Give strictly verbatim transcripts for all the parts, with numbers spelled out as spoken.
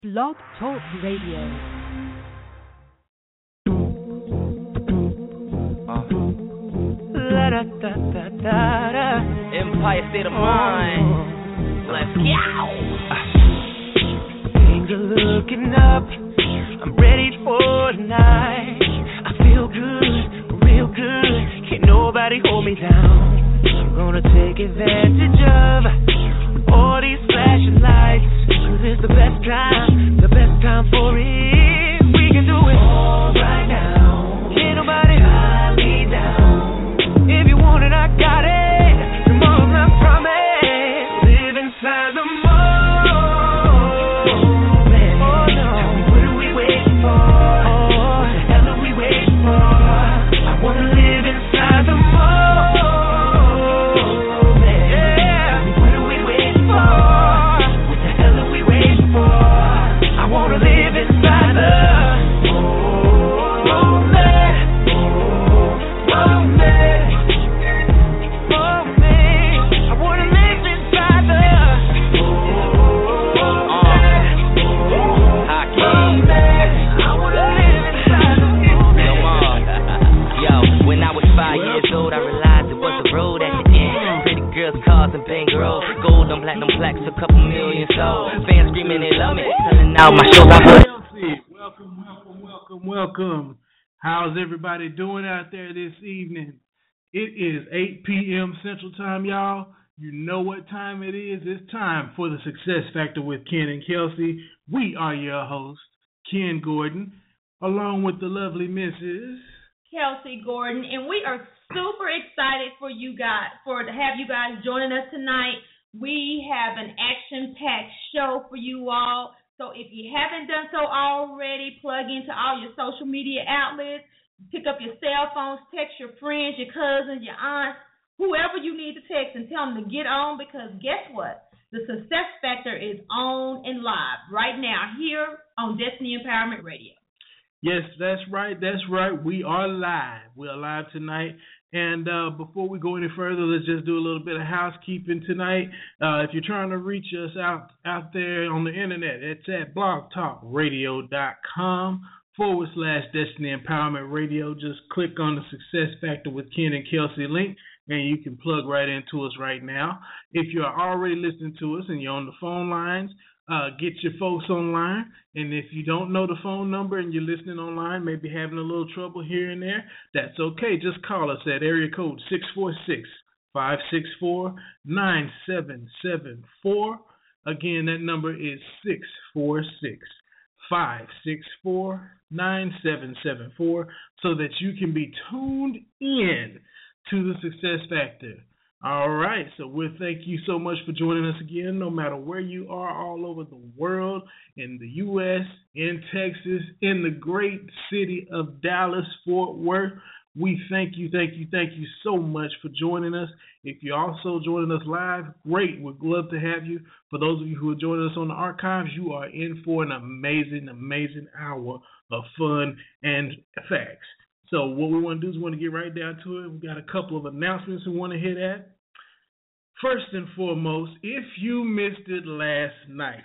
Blog Talk Radio. Empire State of Mind. Let's go. Angel looking up, I'm ready for tonight. I feel good, real good. Can't nobody hold me down. I'm gonna take advantage of all these flashing lights. Cause it's the best time, the best time for it. We can do it all right now. Can't nobody tie me down. If you want it, I got it. Tomorrow's not promised. Live inside the moment. Oh no, tell me what are we waiting for? Oh, what the hell are we waiting for? I wanna live inside the moment. Yeah, tell me what are we waiting for? What the hell are we waiting for? I wanna live inside the a couple million souls. Fans screaming they love me. Telling out my shows I put. Welcome, welcome, welcome, welcome. How's everybody doing out there this evening? It is eight p.m. Central Time, y'all. You know what time it is. It's time for the Success Factor with Ken and Kelsey. We are your hosts, Ken Gordon, along with the lovely Missus Kelsey Gordon, and we are super excited for you guys, for to have you guys joining us tonight. We have an action-packed show for you all. So if you haven't done so already, plug into all your social media outlets, pick up your cell phones, text your friends, your cousins, your aunts, whoever you need to text and tell them to get on, because guess what? The Success Factor is on and live right now here on Destiny Empowerment Radio. Yes, that's right. That's right. We are live. We are live tonight. And uh, before we go any further, let's just do a little bit of housekeeping tonight. Uh, if you're trying to reach us out, out there on the internet, it's at blogtalkradio.com forward slash Destiny Empowerment Radio. Just click on the Success Factor with Ken and Kelsey link, and you can plug right into us right now. If you're already listening to us and you're on the phone lines, Uh, get your folks online, and if you don't know the phone number and you're listening online, maybe having a little trouble here and there, that's okay. Just call us at area code six four six, five six four, nine seven seven four. Again, that number is six four six, five six four, nine seven seven four, so that you can be tuned in to the Success Factor. All right, so we thank you so much for joining us again, no matter where you are all over the world, in the U S, in Texas, in the great city of Dallas, Fort Worth. We thank you, thank you, thank you so much for joining us. If you're also joining us live, great. We'd love to have you. For those of you who are joining us on the archives, you are in for an amazing, amazing hour of fun and facts. So what we want to do is we want to get right down to it. We've got a couple of announcements we want to hit at. First and foremost, if you missed it last night,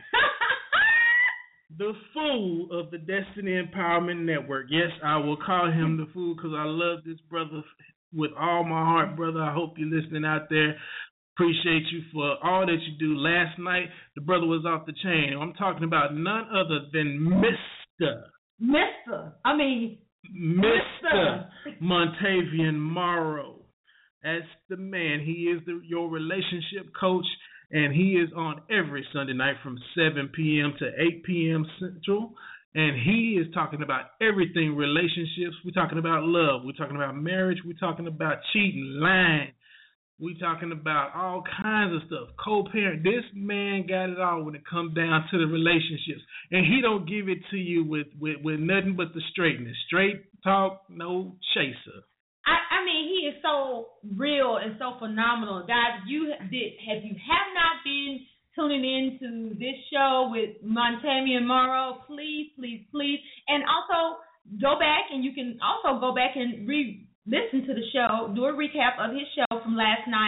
the fool of the Destiny Empowerment Network, yes, I will call him the fool because I love this brother with all my heart, brother. I hope you're listening out there. Appreciate you for all that you do. Last night, the brother was off the chain. I'm talking about none other than Mister Mister I mean, Mister Montavian Morrow. That's the man. He is the, your relationship coach, and he is on every Sunday night from seven p.m. to eight p.m. Central, and he is talking about everything relationships. We're talking about love. We're talking about marriage. We're talking about cheating, lying. We're talking about all kinds of stuff. Co-parent. This man got it all when it comes down to the relationships, and he don't give it to you with, with, with nothing but the straightness. Straight talk, no chaser. I, I mean, he is so real and so phenomenal. Guys, you did, if you have not been tuning into this show with Montavian Morrow, please, please, please. And also go back, and you can also go back and re-listen to the show, do a recap of his show from last night.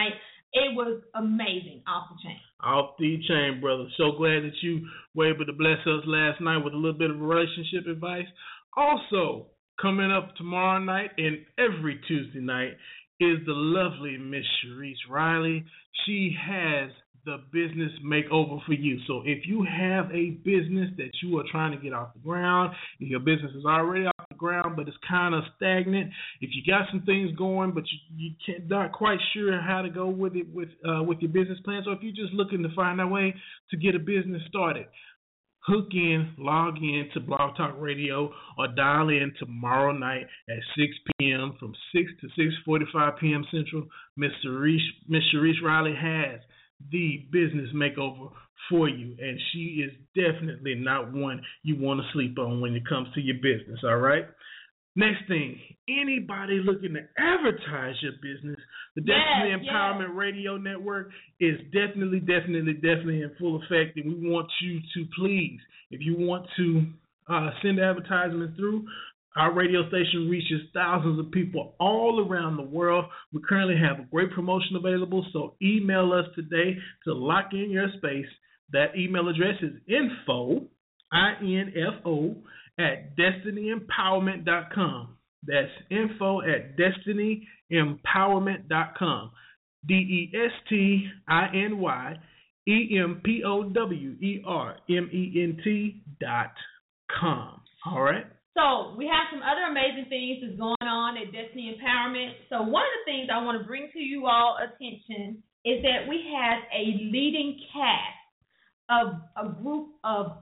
It was amazing, off the chain. Off the chain, brother. So glad that you were able to bless us last night with a little bit of relationship advice. Also, coming up tomorrow night and every Tuesday night is the lovely Miss Sharice Riley. She has the business makeover for you. So if you have a business that you are trying to get off the ground, if your business is already off the ground but it's kind of stagnant, if you got some things going but you, you can't, not quite sure how to go with it with uh, with your business plans, or if you're just looking to find a way to get a business started, hook in, log in to Blog Talk Radio or dial in tomorrow night at six p.m. from six to six forty-five p.m. Central. Miss Sharice, Miss Sharice Riley has the business makeover for you, and she is definitely not one you want to sleep on when it comes to your business, all right? Next thing, anybody looking to advertise your business, the yes, Destiny Empowerment yes. Radio Network is definitely, definitely, definitely in full effect, and we want you to please, if you want to uh, send advertisements through, our radio station reaches thousands of people all around the world. We currently have a great promotion available, so email us today to lock in your space. That email address is info, I N F O, at destiny empowerment dot com. That's info at destiny empowerment dot com. D E S T I N Y E M P O W E R M E N T dot com. All right? So we have some other amazing things that's going on at Destiny Empowerment. So one of the things I want to bring to you all attention is that we have a leading cast of a group of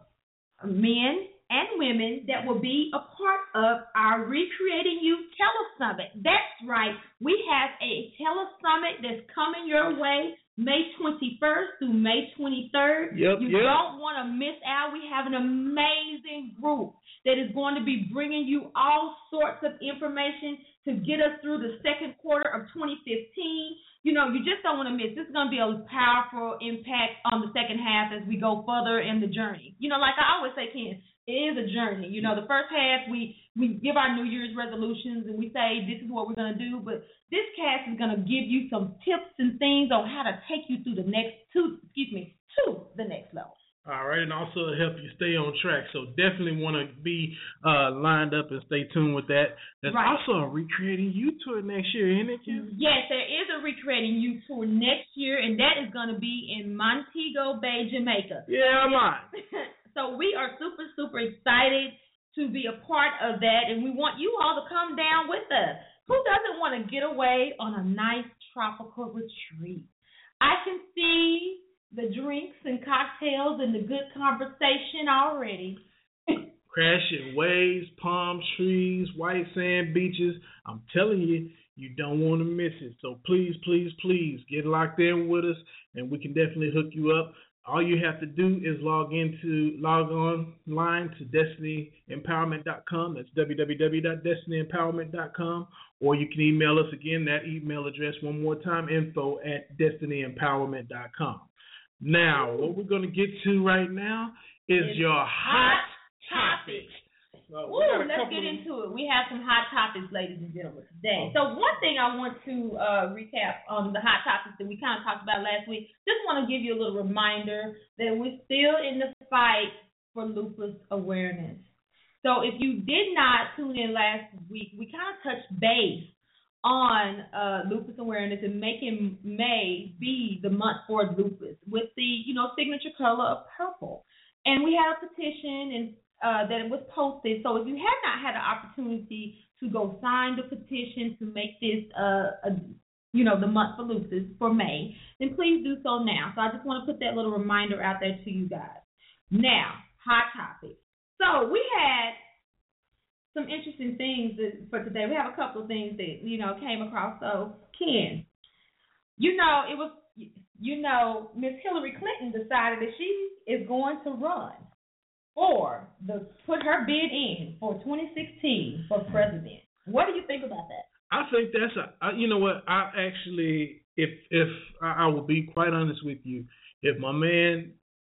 men and women that will be a part of our Recreating You Telesummit. That's right. We have a Telesummit that's coming your way May twenty-first through May twenty-third. Yep, you yep. don't want to miss out. We have an amazing group that is going to be bringing you all sorts of information to get us through the second quarter of twenty fifteen. You know, you just don't want to miss. This is going to be a powerful impact on the second half as we go further in the journey. You know, like I always say, Ken, it is a journey. You know, the first half we, we give our New Year's resolutions and we say this is what we're going to do, but this cast is going to give you some tips and things on how to take you through the next two, excuse me, to the next level. All right, and also to help you stay on track. So definitely want to be uh, lined up and stay tuned with that. There's right. also a Recreating You tour next year, isn't it, Kim? Yes, there is a Recreating You tour next year, and that is going to be in Montego Bay, Jamaica. Yeah, I'm on. So we are super, super excited to be a part of that, and we want you all to come down with us. Who doesn't want to get away on a nice tropical retreat? I can see the drinks and cocktails and the good conversation already. Crashing waves, palm trees, white sand beaches. I'm telling you, you don't want to miss it. So please, please, please get locked in with us, and we can definitely hook you up. All you have to do is log into log online to destiny empowerment dot com. That's w w w dot destiny empowerment dot com. Or you can email us again, that email address one more time, info at destiny empowerment dot com. Now, what we're going to get to right now is it's your hot topics. So Ooh, let's get into it. We have some hot topics, ladies and gentlemen, today. So one thing I want to uh, recap on the hot topics that we kind of talked about last week, just want to give you a little reminder that we're still in the fight for lupus awareness. So if you did not tune in last week, we kind of touched base on uh, lupus awareness and making May be the month for lupus with the, you know, signature color of purple. And we had a petition and uh, that it was posted. So if you have not had an opportunity to go sign the petition to make this, uh, a, you know, the month for lupus for May, then please do so now. So I just want to put that little reminder out there to you guys. Now, hot topic. So we had some interesting things that, for today. We have a couple of things that, you know, came across. So, Ken, you know, it was, you know, Miss Hillary Clinton decided that she is going to run for the, put her bid in for twenty sixteen for president. What do you think about that? I think that's a, you know what, I actually, if, if I, I will be quite honest with you, if my man,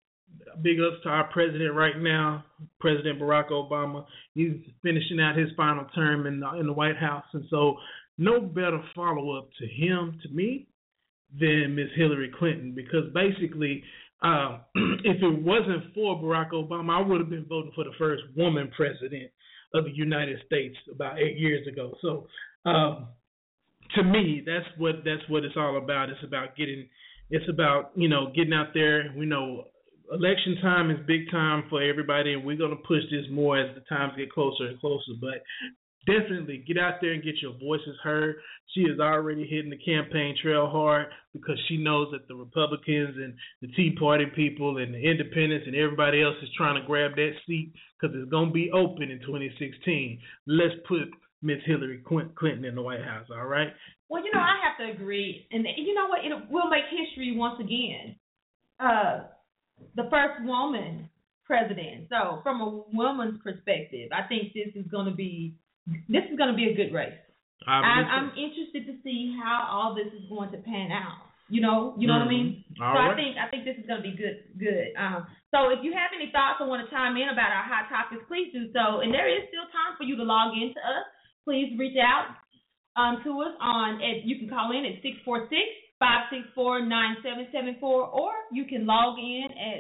big ups to our president right now, President Barack Obama. He's finishing out his final term in the, in the White House. And so no better follow-up to him, to me, than Miss Hillary Clinton, because basically, uh, if it wasn't for Barack Obama, I would have been voting for the first woman president of the United States about eight years ago. So, um, to me, that's what that's what it's all about. It's about getting, it's about you know getting out there. We know election time is big time for everybody, and we're gonna push this more as the times get closer and closer. But definitely get out there and get your voices heard. She is already hitting the campaign trail hard because she knows that the Republicans and the Tea Party people and the independents and everybody else is trying to grab that seat because it's going to be open in twenty sixteen. Let's put Miss Hillary Clinton in the White House, all right? Well, you know, I have to agree. And you know what? It will make history once again. Uh, the first woman president. So from a woman's perspective, I think this is going to be This is going to be a good race. I'm, I'm interested to see how all this is going to pan out. You know, you know mm-hmm. what I mean. All so right. I think I think this is going to be good. Good. Um, so if you have any thoughts or want to chime in about our hot topics, please do so. And there is still time for you to log in to us. Please reach out um, to us on. At, you can call in at six four six, five six four, nine seven seven four, or you can log in at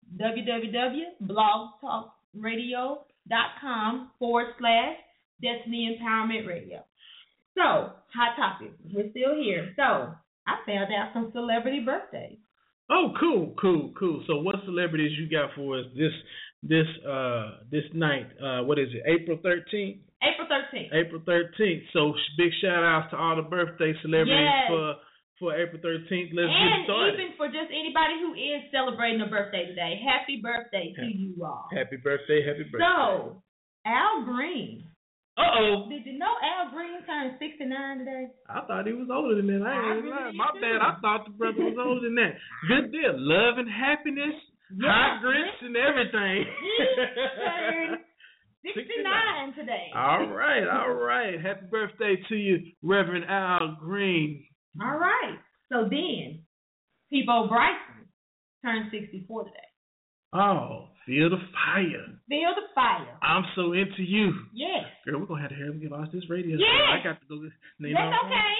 www.blogtalkradio.com forward slash Destiny Empowerment Radio. So, hot topic. We're still here. So, I found out some celebrity birthdays. Oh, cool, cool, cool. So, what celebrities you got for us this this uh this night? Uh, what is it? April thirteenth. April thirteenth. April thirteenth. So, big shout outs to all the birthday celebrities yes. for for April thirteenth. Let's and get started. And even for just anybody who is celebrating a birthday today, happy birthday to you all. Happy birthday, happy birthday. So, Al Green. Uh-oh. Did you know Al Green turned sixty-nine today? I thought he was older than that. I ain't really lying. My bad. I thought the brother was older than that. Good deal. Love and happiness, yeah. hot grits, and everything. He turned sixty-nine today. All right. All right. Happy birthday to you, Reverend Al Green. All right. So then, Peabo Bryson turned sixty-four today. Oh, feel the fire. Feel the fire. I'm so into you. Yes. Girl, we're going to have to hear him get off this radio. Yes. I got to go. That's okay.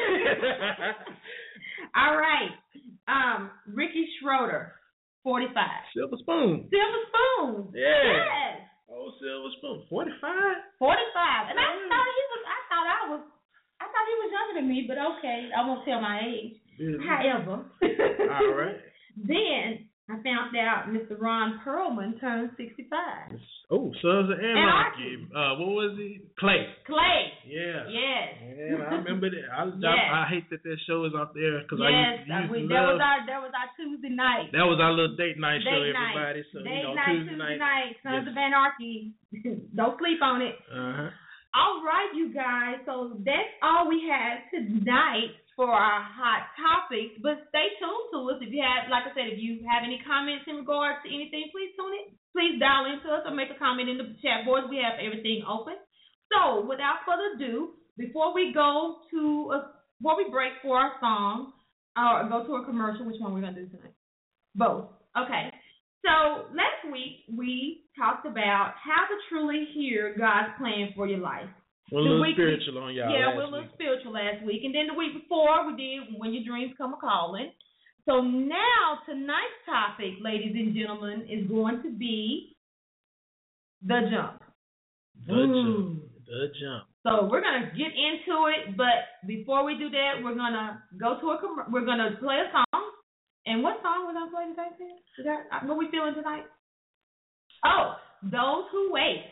All right. Um, Ricky Schroeder, forty-five. Silver Spoon. Silver Spoon. Yeah. Yes. Oh, Silver Spoon. forty-five? forty-five. And I thought he was, I thought I was, I thought he was younger than me, but okay. I won't tell my age. Yeah. However. All right. Then I found out Mister Ron Perlman turned sixty-five. Oh, Sons of Anarchy. Uh, what was he? Clay. Clay. Yeah. Yes. Yeah, I remember that. I, yes. I, I hate that that show is out there because yes, I used, used we, to that love. was our that was our Tuesday night. That was our little date night date show, night. everybody. So date you know, night, Tuesday Tuesday night. night, Sons yes. of Anarchy. Don't sleep on it. Uh huh. All right, you guys. So that's all we have tonight for our hot topics. But stay tuned to us. If you have, like I said, if you have any comments in regards to anything, please tune in. Please dial into us or make a comment in the chat boards. We have everything open. So without further ado, before we go to a, before we break for our song or go to a commercial, which one we're gonna do tonight? Both. Okay. So last week we talked about how to truly hear God's plan for your life. We're a little spiritual on y'all. Yeah, we're a little spiritual last week. And then the week before, we did When Your Dreams Come A-Calling. So now, tonight's topic, ladies and gentlemen, is going to be the jump. The Ooh. jump. The jump. So we're going to get into it, but before we do that, we're going to go to a, we're going to play a song. And what song we're going to play today, Sid? What are we feeling tonight? Oh, Those Who Wait.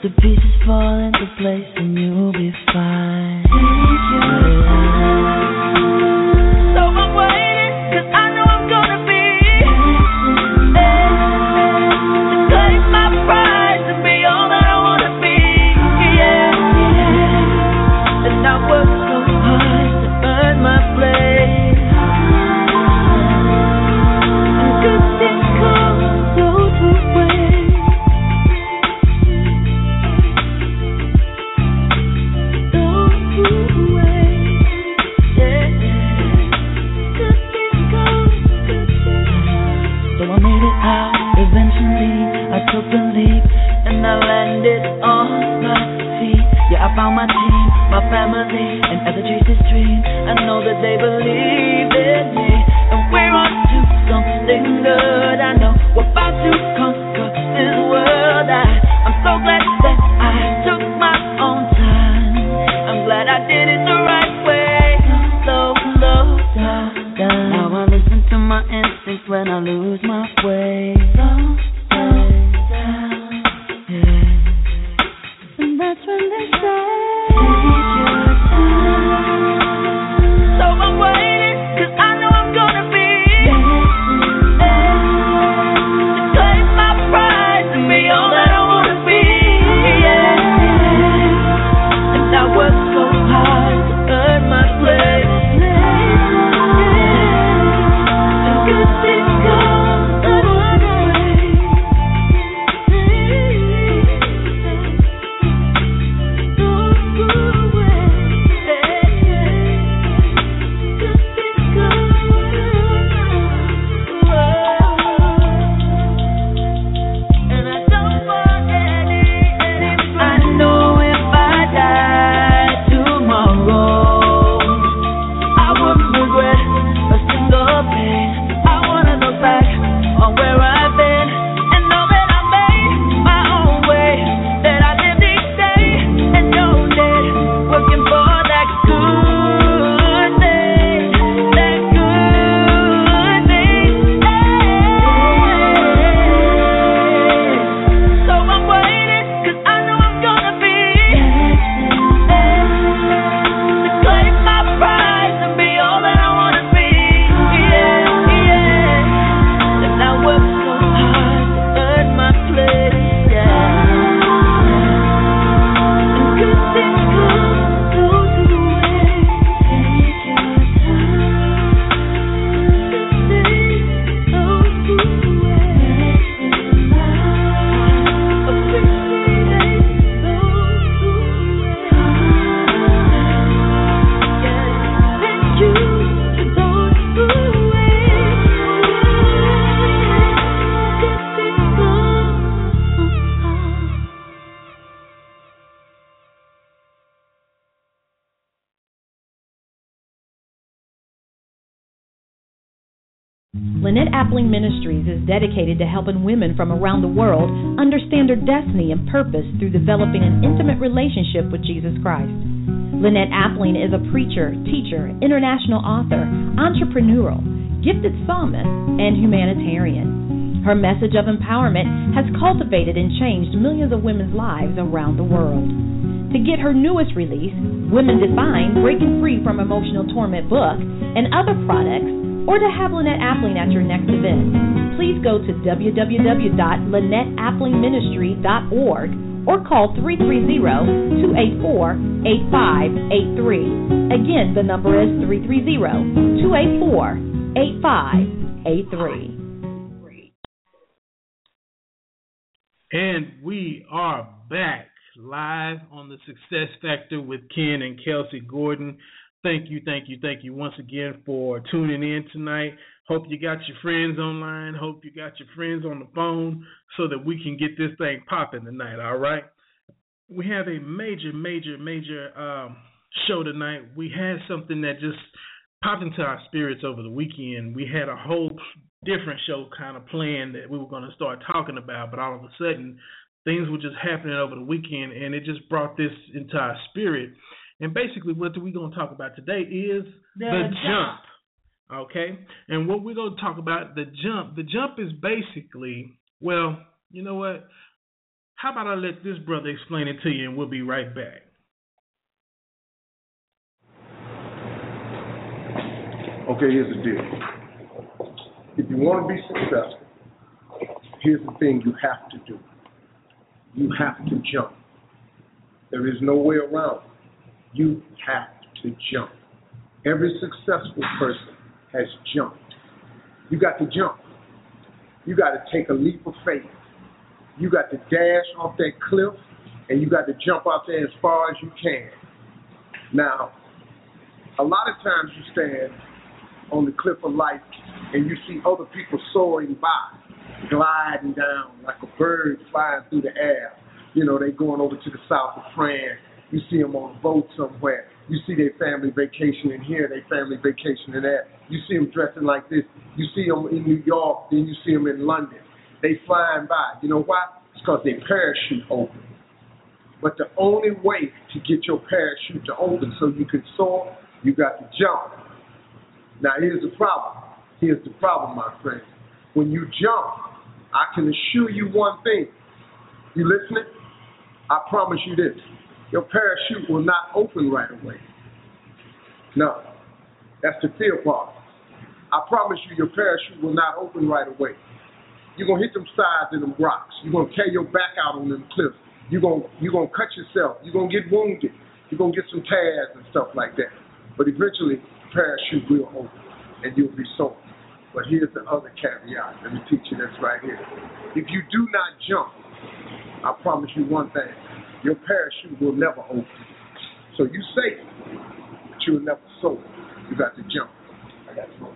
the pieces fall into place and you'll be fine. Take your time. So I'm waiting, 'cause I know I'm gonna be to claim my prize and be all that I wanna be. Yeah, yeah. And I work so hard to earn my place. And good things come those who wait. Those who wait. Yeah, yeah. Good things come, good things. So I made it out eventually. I took the leap and I landed on my feet. Yeah, I found my team, my family, and as I chase this dream, I know that they believe in me. And we're on to something good. I know we're about to conquer this world. I, I'm so glad that I took my own time. I'm glad I did it the right way. Slow, slow down, down. Now I listen to my instincts when I lose my way. Slow, slow down, yeah. And that's when they say, take your time. So I'm waiting, 'cause I know I'm gonna be to claim my prize and be all that I wanna be. Yeah, yeah. And I work so hard to earn my place. And good things come another way. Those who wait. Good things come. And I don't want any, any I know if I die tomorrow, I wouldn't regret a single thing. I wanna look back on where I've been and know that I made my own way, that I lived each day and know that working for that good thing, that good thing. So I'm waiting, 'cause I know I'm gonna be to claim my prize and be all that I wanna be. Yeah, yeah. And I work so hard to earn my place. Yeah. And good things come those who wait. Take your time. Good things, those who wait. Appreciate those who wait. Yeah. Thank you to those who wait. Good things come. Lynette Appling Ministries is dedicated to helping women from around the world understand their destiny and purpose through developing an intimate relationship with Jesus Christ. Lynette Appling is a preacher, teacher, international author, entrepreneurial, gifted psalmist, and humanitarian. Her message of empowerment has cultivated and changed millions of women's lives around the world. To get her newest release, Women Defined, Breaking Free from Emotional Torment book, and other products, or to have Lynette Appling at your next event, please go to w w w dot lynette appling ministry dot org or call three three zero, two eight four, eight five eight three. Again, the number is three three zero, two eight four, eight five eight three. And we are back live on the Success Factor with Ken and Kelsey Gordon. Thank you, thank you, thank you once again for tuning in tonight. Hope you got your friends online. Hope you got your friends on the phone so that we can get this thing popping tonight, all right? We have a major, major, major um, show tonight. We had something that just popped into our spirits over the weekend. We had a whole different show kind of planned that we were going to start talking about, but all of a sudden things were just happening over the weekend, and it just brought this into our spirit. And basically what we're going to talk about today is the, the jump. jump, okay? And what we're going to talk about, the jump, the jump is basically, well, you know what? how about I let this brother explain it to you, and we'll be right back. Okay, here's the deal. If you want to be successful, here's the thing you have to do. You have to jump. There is no way around it. You have to jump. Every successful person has jumped. You got to jump. You got to take a leap of faith. You got to dash off that cliff, and you got to jump out there as far as you can. Now, a lot of times you stand on the cliff of life, and you see other people soaring by, gliding down like a bird flying through the air. You know, they going over to the south of France. You see them on a boat somewhere. You see their family vacationing here, their family vacationing there. You see them dressing like this. You see them in New York, then you see them in London. They flying by. You know why? It's because their parachute open. But the only way to get your parachute to open so you can soar, you got to jump. Now, here's the problem. Here's the problem, my friend. When you jump, I can assure you one thing. You listening? I promise you this. Your parachute will not open right away. No. That's the fear part. I promise you your parachute will not open right away. You're going to hit them sides and them rocks. You're going to tear your back out on them cliffs. You're going you're going to cut yourself. You're going to get wounded. You're going to get some tears and stuff like that. But eventually, the parachute will open, and you'll be soaring. But here's the other caveat. Let me teach you this right here. If you do not jump, I promise you one thing. Your parachute will never open. So you safe, but you'll never soar. You got to jump. I got to go.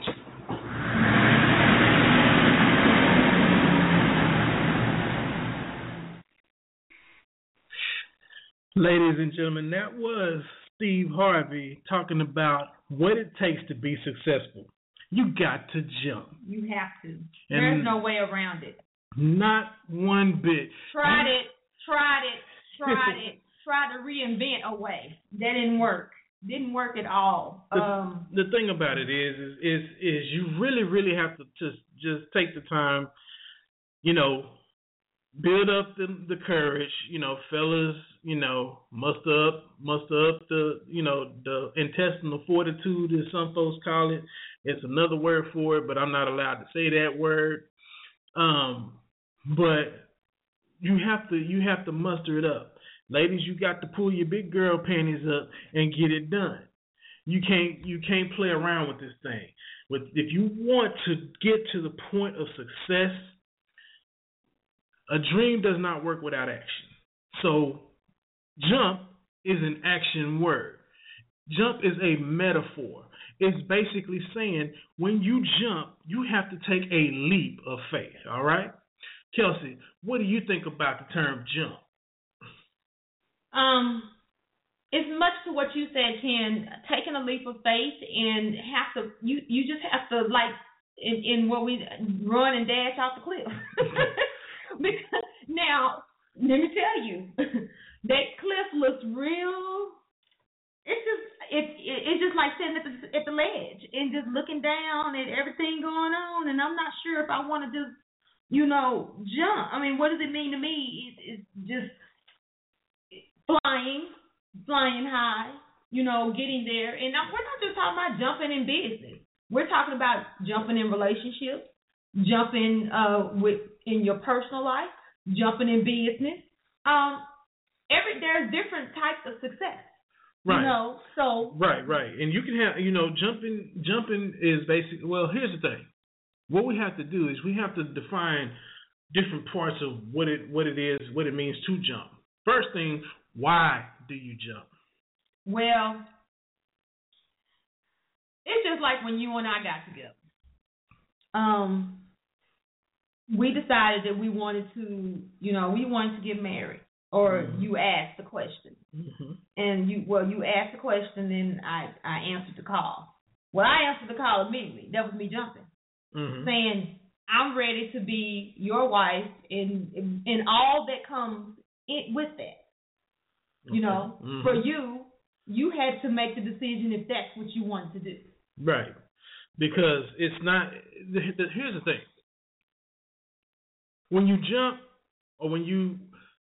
Ladies and gentlemen, that was Steve Harvey talking about what it takes to be successful. You got to jump. You have to. And there's no way around it. Not one bit. Tried it, tried it, tried it, tried to reinvent a way. That didn't work. Didn't work at all. The, um, the thing about it is, is, is, is you really, really have to just, just take the time, you know, build up the, the courage, you know, fellas, you know, muster up, muster up the, you know, the intestinal fortitude, as some folks call it. It's another word for it, but I'm not allowed to say that word. Um, but you have to, you have to muster it up. Ladies, you got to pull your big girl panties up and get it done. You can't, you can't play around with this thing. With, if you want to get to the point of success, a dream does not work without action. So jump is an action word. Jump is a metaphor. It's basically saying when you jump, you have to take a leap of faith, all right? Kelsey, what do you think about the term jump? Um, it's much to what you said, Ken. Taking a leap of faith and have to, you, you just have to, like, in, in what we run and dash off the cliff. Because now, let me tell you, that cliff looks real. It's just it, it it's just like sitting at the at the ledge and just looking down at everything going on, and I'm not sure if I want to just, you know, jump. I mean, what does it mean to me? It, it's just flying, flying high, you know, getting there. And now, we're not just talking about jumping in business. We're talking about jumping in relationships, jumping uh with in your personal life, jumping in business. Um, every there's different types of success. Right. You know, so right, right, and you can have, you know, jumping. Jumping is basically. Well, here's the thing. What we have to do is we have to define different parts of what it what it is, what it means to jump. First thing, why do you jump? Well, it's just like when you and I got together. Um, we decided that we wanted to, you know, we wanted to get married. Or mm-hmm. you asked the question, mm-hmm. and you well, you asked the question, and I, I answered the call. Well, I answered the call immediately. That was me jumping, mm-hmm. saying I'm ready to be your wife, and and all that comes in, with that. Okay. You know, mm-hmm. for you, you had to make the decision if that's what you wanted to do. Right, because it's not. The, the, here's the thing: when you jump, or when you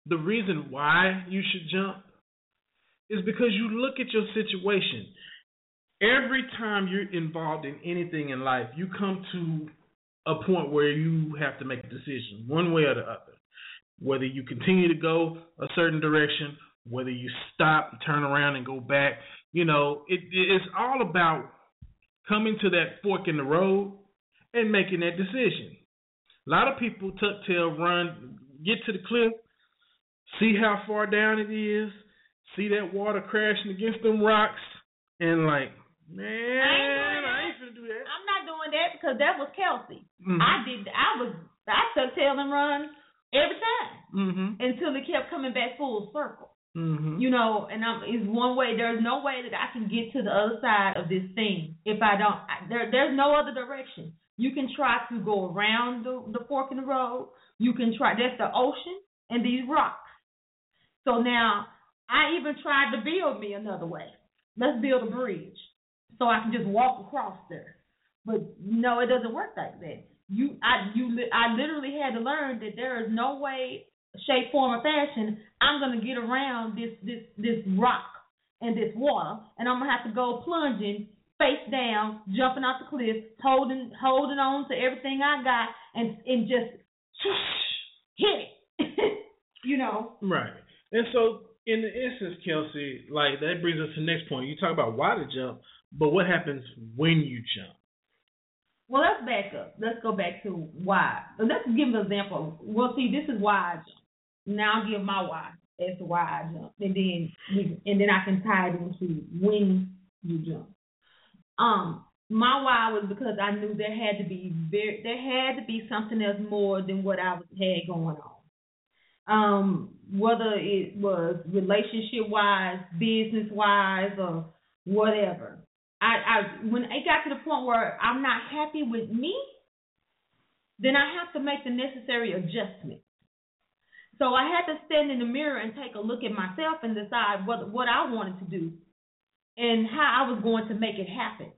the reason why you should jump is because you look at your situation. Every time you're involved in anything in life, you come to a point where you have to make a decision, one way or the other. Whether you continue to go a certain direction, whether you stop, turn around, and go back. You know, it, it's all about coming to that fork in the road and making that decision. A lot of people tuck tail, run, get to the cliff, see how far down it is, see that water crashing against them rocks, and like, man, I ain't, I ain't finna do that. I'm not doing that because that was Kelsey. Mm-hmm. I did. I was. I tuck tail and run every time mm-hmm. until it kept coming back full circle. Mm-hmm. You know, and I'm, it's one way. There's no way that I can get to the other side of this thing if I don't. I, there, there's no other direction. You can try to go around the, the fork in the road. You can try. That's the ocean and these rocks. So now I even tried to build me another way. Let's build a bridge so I can just walk across there. But no, it doesn't work like that. You, I, you, I literally had to learn that there is no way, shape, form, or fashion I'm gonna get around this, this, this rock and this water, and I'm gonna have to go plunging face down, jumping off the cliff, holding, holding on to everything I got, and and just hit it. You know. Right. And so, in the instance, Kelsey, like that brings us to the next point. You talk about why to jump, but what happens when you jump? Well, let's back up. Let's go back to why. Let's give an example. Well, see, this is why I jump. Now I'll give my why as to why I jump, and then we, and then I can tie it into when you jump. Um, my why was because I knew there had to be very, there had to be something else more than what I was, had going on. Um, whether it was relationship wise, business wise, or whatever. I, I when it got to the point where I'm not happy with me, then I have to make the necessary adjustments. So I had to stand in the mirror and take a look at myself and decide what what I wanted to do and how I was going to make it happen.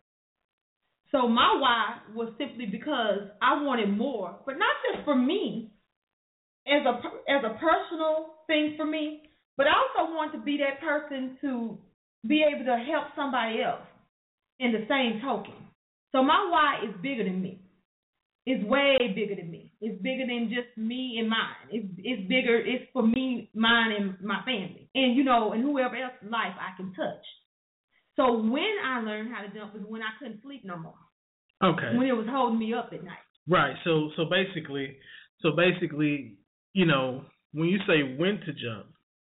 So my why was simply because I wanted more, but not just for me as a as a personal thing for me, but I also wanted to be that person to be able to help somebody else in the same token. So my why is bigger than me. It's way bigger than me. It's bigger than just me and mine. It's it's bigger. It's for me, mine, and my family, and you know, and whoever else's life I can touch. So when I learned how to jump was when I couldn't sleep no more. Okay. When it was holding me up at night. Right. So so basically, so basically, you know, when you say when to jump,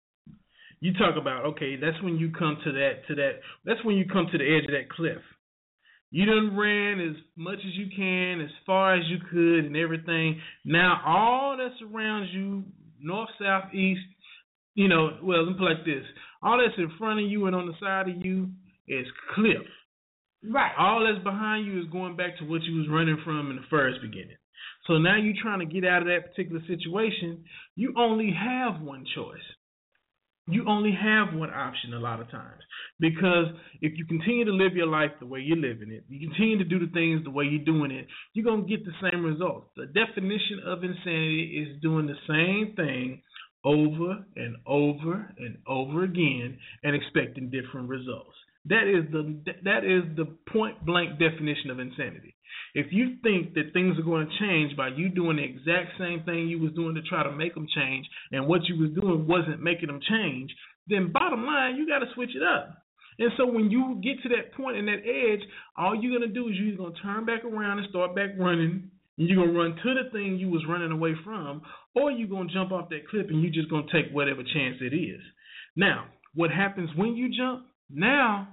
you talk about, okay, that's when you come to that to that. That's when you come to the edge of that cliff. You done ran as much as you can, as far as you could, and everything. Now all that surrounds you, north, south, east, you know, well, let me put it like this: all that's in front of you and on the side of you is cliff. Right. All that's behind you is going back to what you was running from in the first beginning. So now you're trying to get out of that particular situation. You only have one choice. You only have one option a lot of times. Because if you continue to live your life the way you're living it, you continue to do the things the way you're doing it, you're going to get the same results. The definition of insanity is doing the same thing over and over and over again and expecting different results. That is the that is the point blank definition of insanity. If you think that things are going to change by you doing the exact same thing you was doing to try to make them change, and what you was doing wasn't making them change, then bottom line, you got to switch it up. And so when you get to that point and that edge, all you're going to do is you're going to turn back around and start back running, and you're going to run to the thing you was running away from, or you're going to jump off that cliff and you're just going to take whatever chance it is. Now, what happens when you jump? Now,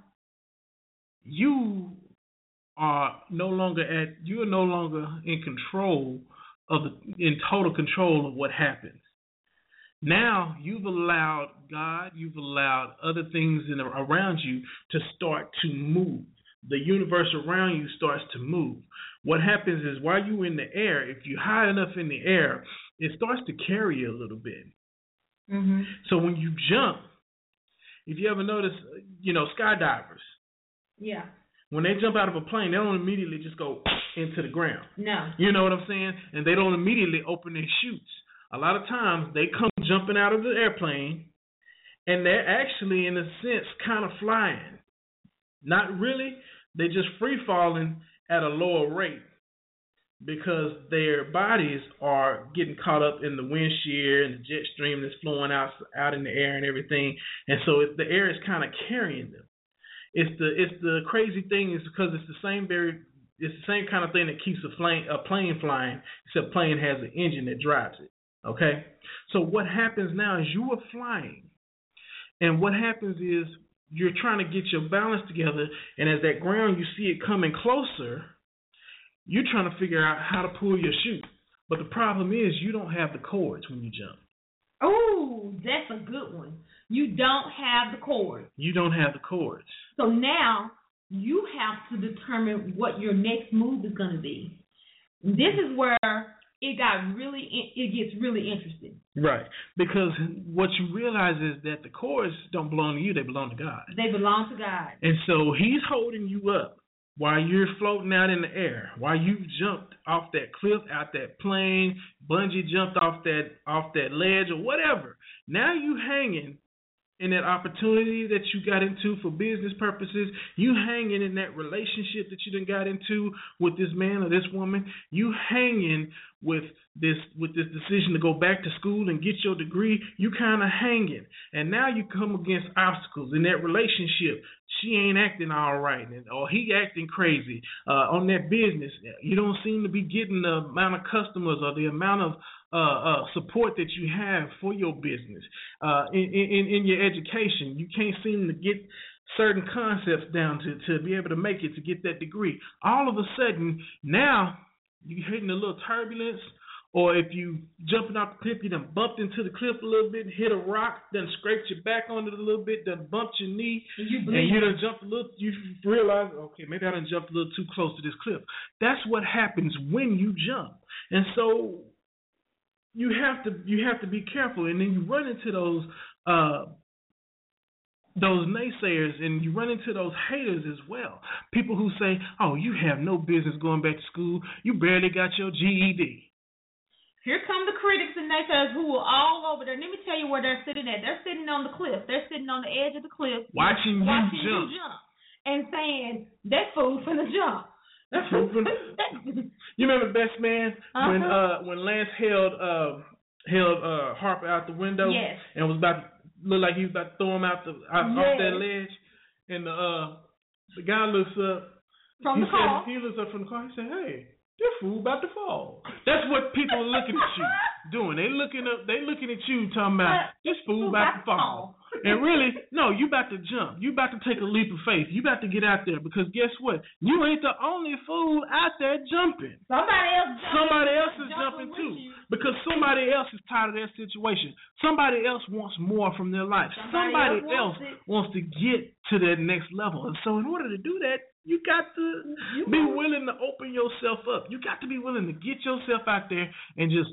you are no longer at, you are no longer in control of the, in total control of what happens. Now you've allowed God, you've allowed other things in, around you to start to move. The universe around you starts to move. What happens is while you're in the air, if you're high enough in the air, it starts to carry you a little bit. Mm-hmm. So when you jump, if you ever notice, you know, skydivers, yeah, when they jump out of a plane, they don't immediately just go into the ground. No. You know what I'm saying? And they don't immediately open their chutes. a lot of times they come jumping out of the airplane, and they're actually, in a sense, kind of flying. Not really. They're just free falling at a lower rate because their bodies are getting caught up in the wind shear and the jet stream that's flowing out out in the air and everything, and so it, the air is kind of carrying them. It's the it's the crazy thing is because it's the same very it's the same kind of thing that keeps a plane a plane flying, except plane has an engine that drives it. Okay, so what happens now is you are flying. And what happens is you're trying to get your balance together, and as that ground, you see it coming closer, you're trying to figure out how to pull your chute. But the problem is you don't have the cords when you jump. Oh, that's a good one. You don't have the cords. You don't have the cords. So now you have to determine what your next move is going to be. This is where it got really, it gets really interesting. Right, because what you realize is that the cords don't belong to you; they belong to God. They belong to God. And so He's holding you up while you're floating out in the air, while you jumped off that cliff, out that plane, bungee jumped off that off that ledge or whatever. Now you hanging in that opportunity that you got into for business purposes. You hanging in that relationship that you done got into with this man or this woman. You hanging with this with this decision to go back to school and get your degree. You kind of hanging, and now you come against obstacles in that relationship. She ain't acting all right, or he acting crazy uh, on that business. You don't seem to be getting the amount of customers or the amount of uh, uh, support that you have for your business. Uh, in, in, in your education, you can't seem to get certain concepts down to, to be able to make it, to get that degree. All of a sudden, now you're hitting a little turbulence, or if you jumping off the cliff, you done bumped into the cliff a little bit, hit a rock, done scraped your back on it a little bit, done bumped your knee, and you, and you done jumped a little, you realize, okay, maybe I done jumped a little too close to this cliff. That's what happens when you jump. And so you have to you have to be careful, and then you run into those uh, those naysayers, and you run into those haters as well. People who say, oh, you have no business going back to school. You barely got your G E D. Here come the critics and naysayers who are all over there. Let me tell you where they're sitting at. They're sitting on the cliff. They're sitting on the edge of the cliff. Watching, watching you, jump. you jump. And saying, that fool finna jump. That fool finna You remember Best Man? Uh-huh. When uh, when Lance held uh, held uh, Harper out the window? Yes. And was about to look like he was about to throw him out the out, yes. off that ledge. And the, uh, the guy looks up. From the said, car. He looks up from the car and said, hey, this fool about to fall. That's what people are looking at you doing. They looking up. They looking at you talking about this fool about to fall. And really, no, you about to jump. You about to take a leap of faith. You about to get out there, because guess what? You ain't the only fool out there jumping. Somebody else. Jumping. Somebody else is jumping, jumping too, because somebody else is tired of their situation. Somebody else wants more from their life. Somebody, somebody else, else wants to get to that next level. And so, in order to do that, you got to you be willing to open yourself up. You got to be willing to get yourself out there and just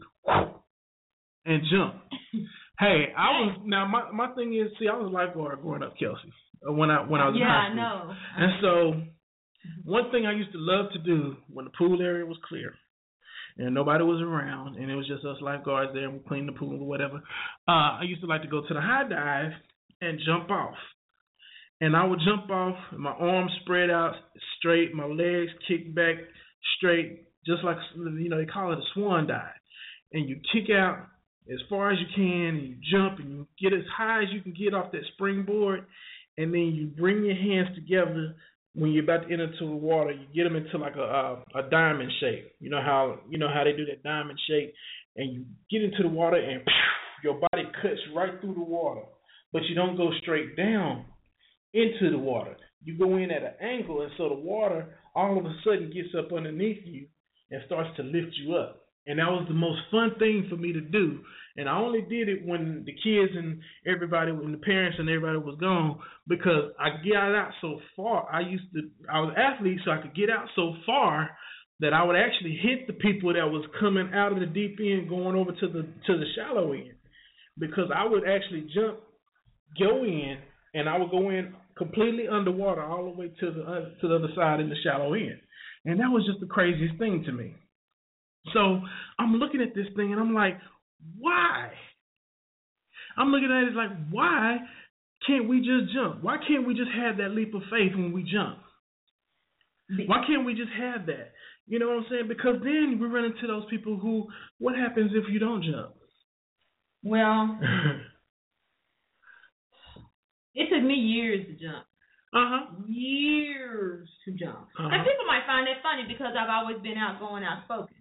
and jump. Hey, I was now my, my thing is, see, I was a lifeguard growing up, Kelsey, when I when I was yeah, in high school. I know. And so one thing I used to love to do when the pool area was clear and nobody was around and it was just us lifeguards there and we cleaned the pool or whatever, uh, I used to like to go to the high dive and jump off. And I would jump off, my arms spread out straight, my legs kicked back straight, just like, you know, they call it a swan dive. And you kick out as far as you can, and you jump, and you get as high as you can get off that springboard, and then you bring your hands together when you're about to enter into the water. You get them into like a, a a diamond shape. You know how you know how they do that diamond shape, and you get into the water, and your body cuts right through the water, but you don't go straight down into the water. You go in at an angle, and so the water all of a sudden gets up underneath you and starts to lift you up. And that was the most fun thing for me to do. And I only did it when the kids and everybody, when the parents and everybody was gone, because I got out so far. I used to, I was an athlete, so I could get out so far that I would actually hit the people that was coming out of the deep end going over to the to the shallow end, because I would actually jump, go in, and I would go in completely underwater all the way to the uh, to the other side in the shallow end. And that was just the craziest thing to me. So I'm looking at this thing and I'm like, why? I'm looking at it like, why can't we just jump? Why can't we just have that leap of faith when we jump? Why can't we just have that? You know what I'm saying? Because then we run into those people who, what happens if you don't jump? Well, it took me years to jump. Uh-huh. Years to jump. Uh-huh. And people might find that funny because I've always been outgoing, outspoken.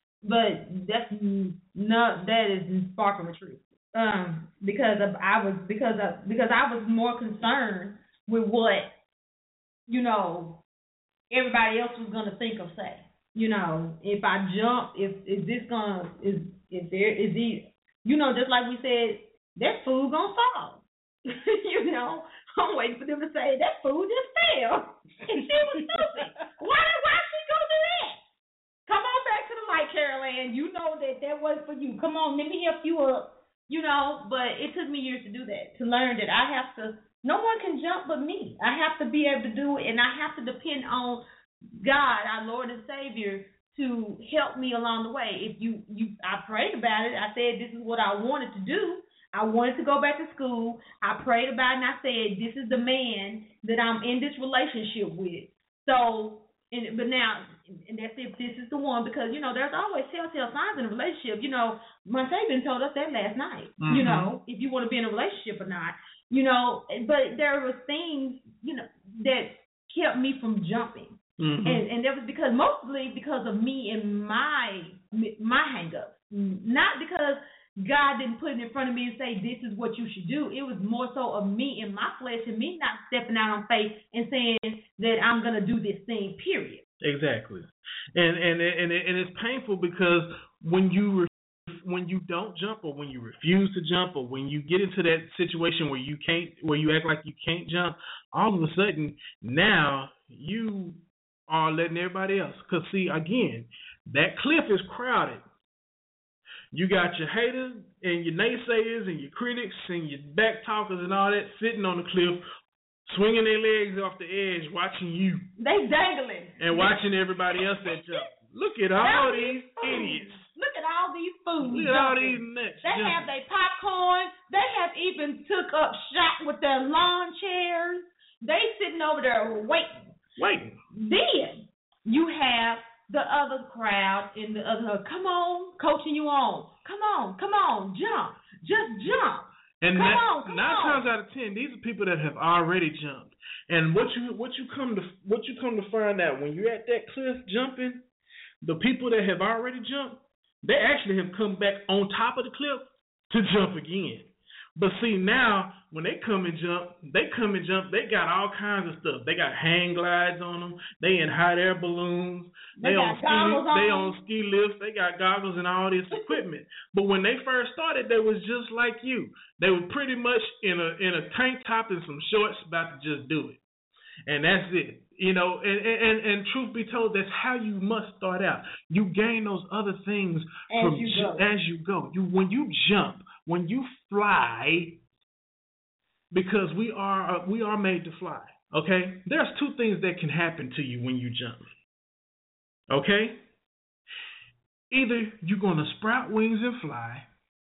But that's not, that is far from the truth. Um, because of, I was because of, because I was more concerned with what, you know, everybody else was gonna think or say. You know, if I jump, if is this gonna is if there is the, you know, just like we said, that food gonna fall. You know, I'm waiting for them to say that food just fell. And she was stupid. Why why she gonna do that? Come on back to the mic, Carol Ann. You know that that wasn't for you. Come on, let me help you up. You know, but it took me years to do that, to learn that I have to, no one can jump but me. I have to be able to do it, and I have to depend on God, our Lord and Savior, to help me along the way. If you, you, I prayed about it. I said, this is what I wanted to do. I wanted to go back to school. I prayed about it, and I said, this is the man that I'm in this relationship with. So, and, but now, and that's if this is the one, because, you know, there's always telltale signs in a relationship. You know, Monte been told us that last night, mm-hmm. You know, if you want to be in a relationship or not, you know, but there were things, you know, that kept me from jumping. Mm-hmm. And and that was because, mostly because of me and my, my hang-ups, not because God didn't put it in front of me and say, this is what you should do. It was more so of me and my flesh and me not stepping out on faith and saying that I'm going to do this thing, period. Exactly. And and and and it's painful because when you when you don't jump, or when you refuse to jump, or when you get into that situation where you can't, where you act like you can't jump, all of a sudden now you are letting everybody else. Because see, again, that cliff is crowded. You got your haters and your naysayers and your critics and your back talkers and all that sitting on the cliff, swinging their legs off the edge, watching you. They dangling. And watching everybody else that jump. Look at all these idiots. Look at all these fools. Look at all these nuts. They jumping. Have their popcorn. They have even took up shop with their lawn chairs. They sitting over there waiting. Waiting. Then you have the other crowd in the other, come on, coaching you on. Come on, come on, jump. Just jump. And come that, on, come nine on. times out of ten, these are people that have already jumped. And what you what you come to what you come to find out when you're at that cliff jumping, the people that have already jumped, they actually have come back on top of the cliff to jump again. But see, now when they come and jump, they come and jump. They got all kinds of stuff. They got hang glides on them. They in hot air balloons. They, they on ski. On they on ski lifts. They got goggles and all this equipment. But when they first started, they was just like you. They were pretty much in a in a tank top and some shorts, about to just do it. And that's it. You know, and, and, and truth be told, that's how you must start out. You gain those other things as from you ju- go. as you go. You when you jump, when you fly, because we are uh, we are made to fly. Okay, there's two things that can happen to you when you jump. Okay, either you're gonna sprout wings and fly,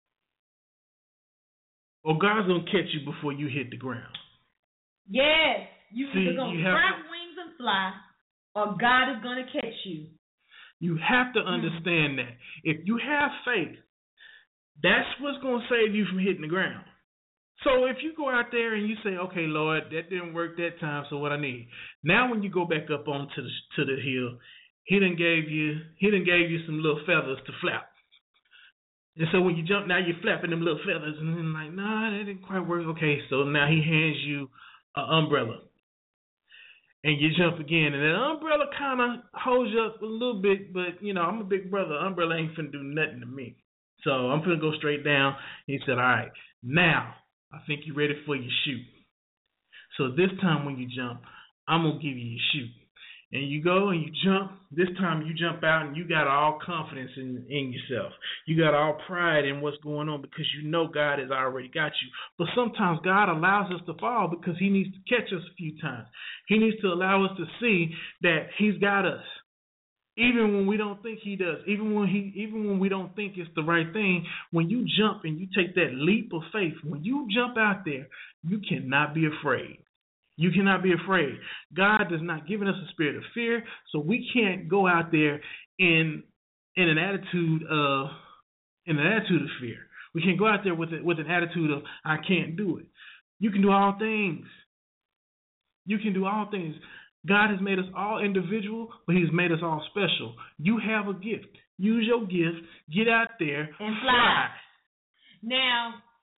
or God's gonna catch you before you hit the ground. Yes. You See, either gonna sprout wings and fly, or God is gonna catch you. You have to understand mm-hmm. that. If you have faith, that's what's gonna save you from hitting the ground. So if you go out there and you say, "Okay, Lord, that didn't work that time, so what I need?" Now, when you go back up onto the to the hill, He done gave you He done gave you some little feathers to flap. And so when you jump, now you're flapping them little feathers, and then like, "Nah, that didn't quite work." Okay, so now He hands you an umbrella. And you jump again, and that umbrella kind of holds you up a little bit, but, you know, I'm a big brother. Umbrella ain't finna do nothing to me. So I'm finna go straight down. He said, all right, now I think you're ready for your shoot. So this time when you jump, I'm going to give you your shoot. And you go and you jump. This time you jump out and you got all confidence in, in yourself. You got all pride in what's going on because you know God has already got you. But sometimes God allows us to fall because He needs to catch us a few times. He needs to allow us to see that He's got us. Even when we don't think he does, even when he, even when we don't think it's the right thing, when you jump and you take that leap of faith, when you jump out there, you cannot be afraid. You cannot be afraid. God does not give us a spirit of fear, so we can't go out there in in an attitude of in an attitude of fear. We can't go out there with a, with an attitude of I can't do it. You can do all things. You can do all things. God has made us all individual, but he's made us all special. You have a gift. Use your gift. Get out there and fly. fly. Now,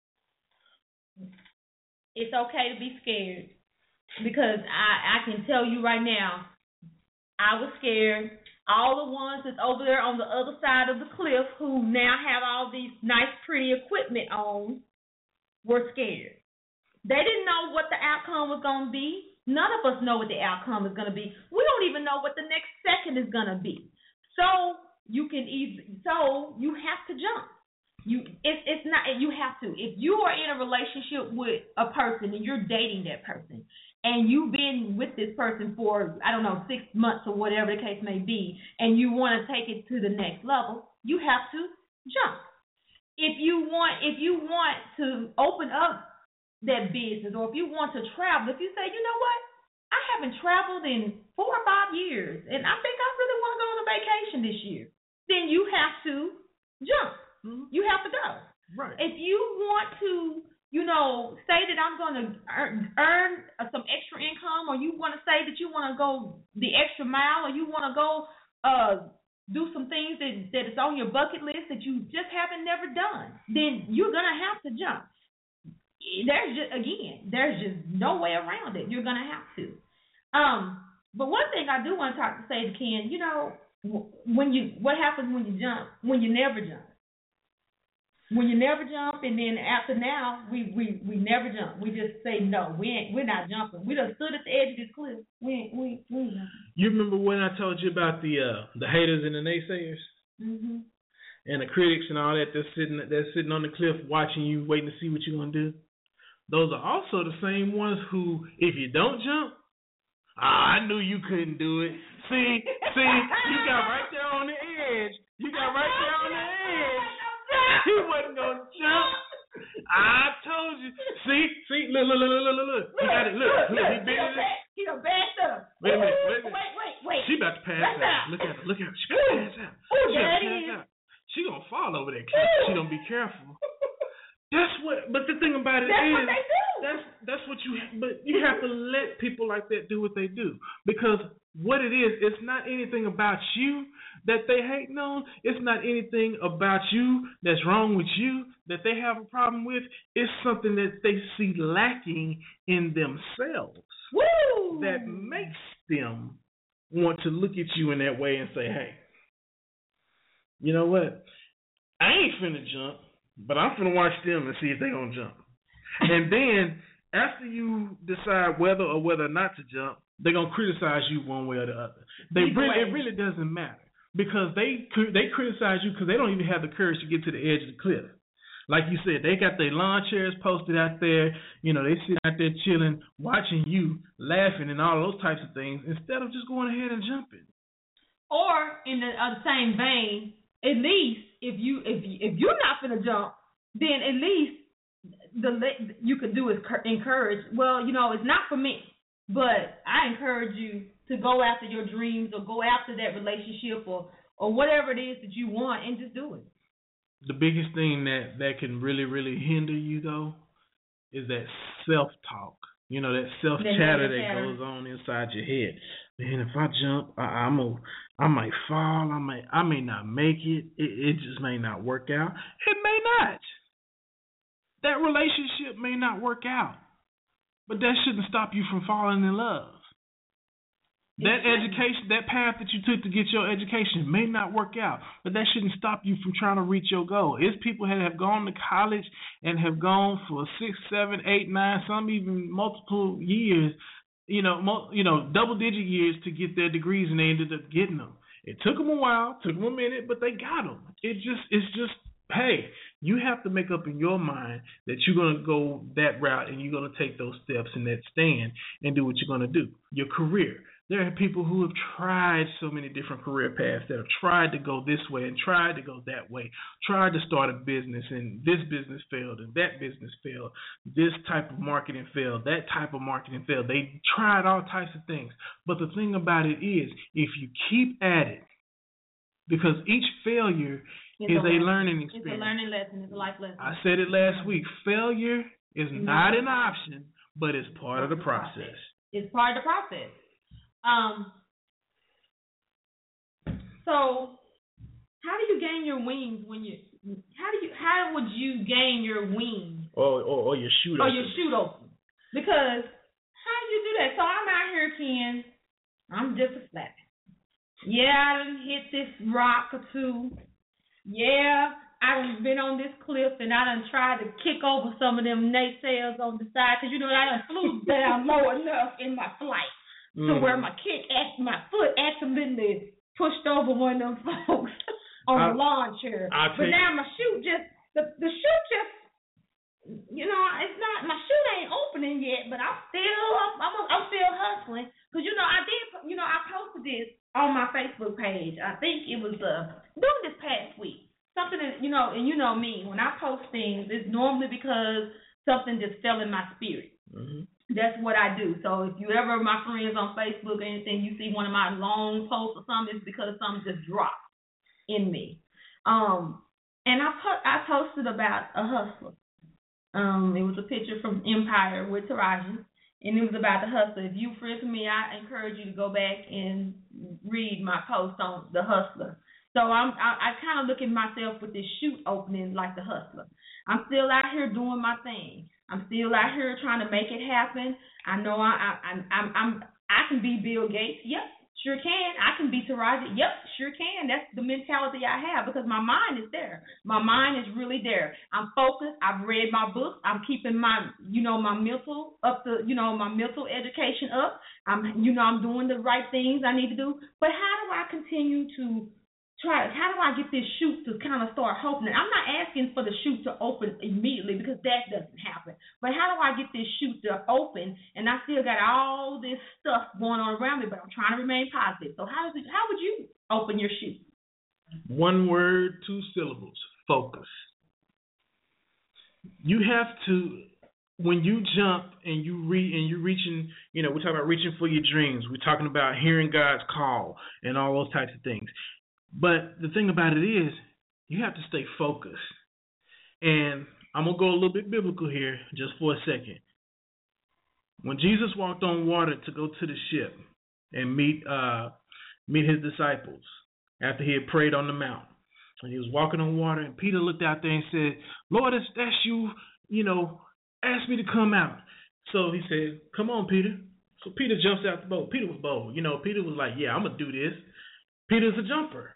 it's okay to be scared because I, I can tell you right now, I was scared. All the ones that's over there on the other side of the cliff who now have all these nice, pretty equipment on were scared. They didn't know what the outcome was going to be. None of us know what the outcome is going to be. We don't even know what the next second is going to be. So you can easily, so you have to jump. You, it's it's not you have to. If you are in a relationship with a person and you're dating that person, and you've been with this person for I don't know six months or whatever the case may be, and you want to take it to the next level, you have to jump. If you want, if you want to open up that business, or if you want to travel, if you say, you know what, I haven't traveled in four or five years, and I think I really want to go on a vacation this year, then you have to jump. Mm-hmm. You have to go. Right. If you want to, you know, say that I'm going to earn, earn some extra income, or you want to say that you want to go the extra mile, or you want to go uh, do some things that, that is on your bucket list that you just haven't never done, then you're going to have to jump. There's just again, there's just no way around it. You're gonna have to. Um, but one thing I do want to talk to say to Ken, you know, when you what happens when you jump, when you never jump, when you never jump, and then after now we we, we never jump. We just say no, we ain't we're not jumping. We done stood at the edge of this cliff. We ain't we we ain't jumping. You remember when I told you about the uh, the haters and the naysayers? Mm-hmm. And the critics and all that, they're sitting they're sitting on the cliff watching you, waiting to see what you're gonna do. Those are also the same ones who, if you don't jump, ah, I knew you couldn't do it. See, see, you got right there on the edge. You got right there on the edge. He wasn't gonna jump. I told you. See, see, look, look, look, look, look, look. He got it. Look, look, he bent it. He done backed up. Wait a minute, wait a minute. Wait, wait, wait. She about to pass out. Look at her, look at her. She gonna pass out. She gonna pass out. She gonna fall over that cliff. She gonna be careful. That's what, but the thing about it that's is, what they do. that's that's what you, but you have to let people like that do what they do, because what it is, it's not anything about you that they hate on. It's not anything about you that's wrong with you that they have a problem with. It's something that they see lacking in themselves. Woo! That makes them want to look at you in that way and say, hey, you know what? I ain't finna jump. But I'm finna watch them and see if they gonna jump. And then after you decide whether or whether not to jump, they're gonna criticize you one way or the other. They really, it really doesn't matter, because they they criticize you because they don't even have the courage to get to the edge of the cliff. Like you said, they got their lawn chairs posted out there. You know, they sit out there chilling, watching you, laughing, and all those types of things, instead of just going ahead and jumping. Or in the uh, same vein, at least if you if you, if you're not gonna jump, then at least the you could do is encourage. Well, you know, it's not for me, but I encourage you to go after your dreams, or go after that relationship, or or whatever it is that you want, and just do it. The biggest thing that that can really really hinder you though is that self talk. You know, that self chatter that goes on inside your head. Man, if I jump, I, I'm a, I might fall. I may, I may not make it. it. It just may not work out. It may not. That relationship may not work out, but that shouldn't stop you from falling in love. That education, that path that you took to get your education may not work out, but that shouldn't stop you from trying to reach your goal. It's people that have gone to college and have gone for six, seven, eight, nine, some even multiple years, you know, mo- you know, double-digit years to get their degrees, and they ended up getting them. It took them a while, took them a minute, but they got them. It just, it's just hey, you have to make up in your mind that you're going to go that route and you're going to take those steps in that stand and do what you're going to do. Your career. There are people who have tried so many different career paths that have tried to go this way and tried to go that way, tried to start a business and this business failed and that business failed, this type of marketing failed, that type of marketing failed. They tried all types of things. But the thing about it is, if you keep at it, because each failure it's is a, a learning experience. It's a learning lesson. It's a life lesson. I said it last week. Failure is not an option, but it's part of the process. It's part of the process. Um. So, how do you gain your wings when you? How do you? How would you gain your wings? Or or, or your shoot or open. your shoot open. Because how do you do that? So I'm out here, Ken. I'm just a flat. Yeah, I done hit this rock or two. Yeah, I done been on this cliff and I done tried to kick over some of them naysayers on the side because, you know, I done flew down low enough in my flight mm. to where my kick, my foot accidentally pushed over one of them folks on I, the lawn chair. I but now my chute just, the, the chute just, you know, it's not, my chute ain't opening yet, but I'm still, I'm, I'm still hustling. Because, you know, I did, you know, I posted this on my Facebook page. I think it was uh, during this past week. Something that, you know, and you know me, when I post things, it's normally because something just fell in my spirit. Mm-hmm. That's what I do. So if you ever, my friends on Facebook or anything, you see one of my long posts or something, it's because something just dropped in me. Um, and I put, I posted about a hustler. Um, it was a picture from Empire with Taraji. And it was about the hustler. If you friends with me, I encourage you to go back and read my post on the hustler. So I'm, I, I kind of look at myself with this chute opening like the hustler. I'm still out here doing my thing. I'm still out here trying to make it happen. I know I, I, I'm, I'm, I'm, I can be Bill Gates. Yep, sure can. I can be Taraji. Yep, sure can. That's the mentality I have because my mind is there. My mind is really there. I'm focused. I've read my books. I'm keeping my, you know, my mental up to, you know, my mental education up. I'm, you know, I'm doing the right things I need to do. But how do I continue to try, how do I get this chute to kind of start opening? I'm not asking for the chute to open immediately because that doesn't happen. But how do I get this chute to open and I still got all this stuff going on around me, but I'm trying to remain positive. So how does it, how would you open your chute? One word, two syllables, focus. You have to, when you jump and you re and you're reaching, you know, we're talking about reaching for your dreams. We're talking about hearing God's call and all those types of things. But the thing about it is, you have to stay focused. And I'm going to go a little bit biblical here just for a second. When Jesus walked on water to go to the ship and meet uh, meet his disciples after he had prayed on the mount, and he was walking on water, and Peter looked out there and said, Lord, if that's you, you know, ask me to come out. So he said, come on, Peter. So Peter jumps out the boat. Peter was bold. You know, Peter was like, yeah, I'm going to do this. Peter's a jumper.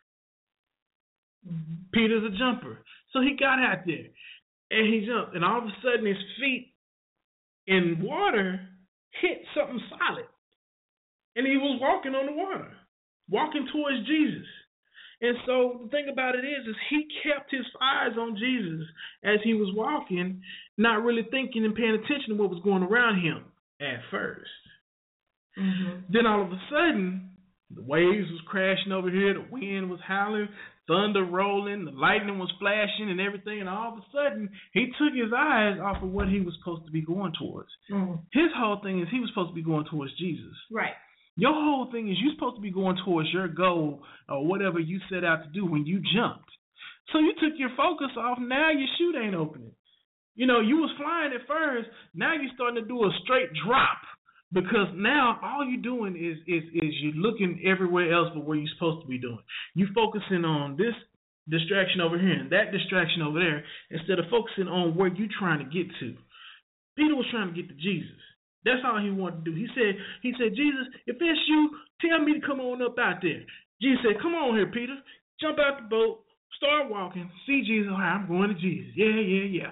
Mm-hmm. Peter's a jumper. So he got out there and he jumped, and all of a sudden his feet in water hit something solid. And he was walking on the water, walking towards Jesus. And so the thing about it is, is he kept his eyes on Jesus as he was walking, not really thinking and paying attention to what was going around him at first. Mm-hmm. Then all of a sudden, the waves was crashing over here, the wind was howling, thunder rolling, the lightning was flashing and everything, and all of a sudden, he took his eyes off of what he was supposed to be going towards. Mm-hmm. His whole thing is he was supposed to be going towards Jesus. Right. Your whole thing is you're supposed to be going towards your goal or whatever you set out to do when you jumped. So you took your focus off, now your chute ain't opening. You know, you was flying at first, now you're starting to do a straight drop. Because now all you're doing is is is you're looking everywhere else but where you're supposed to be doing. You're focusing on this distraction over here and that distraction over there instead of focusing on where you're trying to get to. Peter was trying to get to Jesus. That's all he wanted to do. He said, he said, Jesus, if it's you, tell me to come on up out there. Jesus said, come on here, Peter. Jump out the boat, start walking, see Jesus. All right, I'm going to Jesus. Yeah, yeah, yeah.